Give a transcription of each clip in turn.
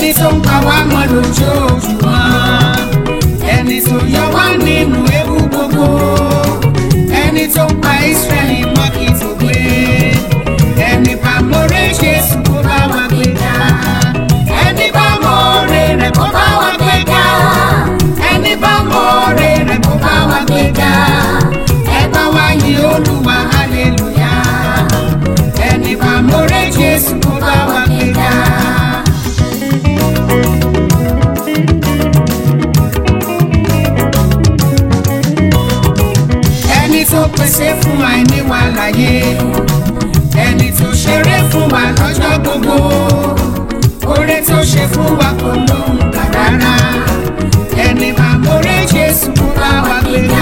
ẹni tó ń pa wá mọ́ lójoojúmọ́, ẹni tó yọ wá nínú ewu gbogbo, ẹni tó ń pa Ísírẹ́lì mọ́ kí tó gbé, ẹni bá mọ̀rẹ́ Jésù kó bá wa gbé ga, ẹni bá mọ̀rẹ́ rẹ̀ kó bá wa gbé ga, ẹni bá mọ̀rẹ́ rẹ̀ kó bá wa gbé ga, ẹ bá wa yìn Olúwa hallelujah, ẹni bá mọ̀rẹ́ Jésù kó bá wa gbé ga. Ẹni tó pèsè fún àìní wa láyé, ẹni tó ṣeré fún wa lọ́jọ́ gbogbo, oore tó ṣe fún wa kò lóhùn kà rárá, ẹni bá mọ̀rẹ́ Jésù kó bá wa gbé ga,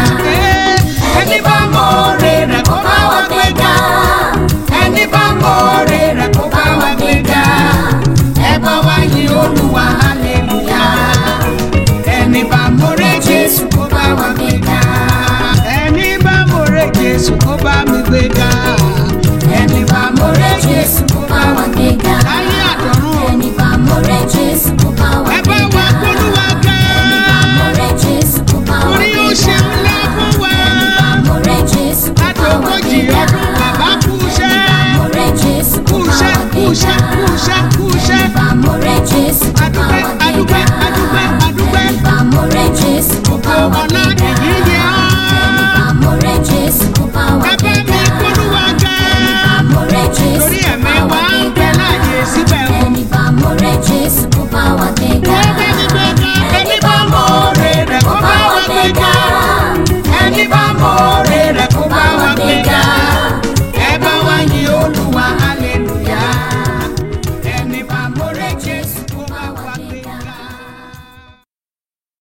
ẹni bá mọ̀rẹ́ rẹ̀ kó bá wa gbé ga, ẹni bá mọ̀rẹ́ rẹ̀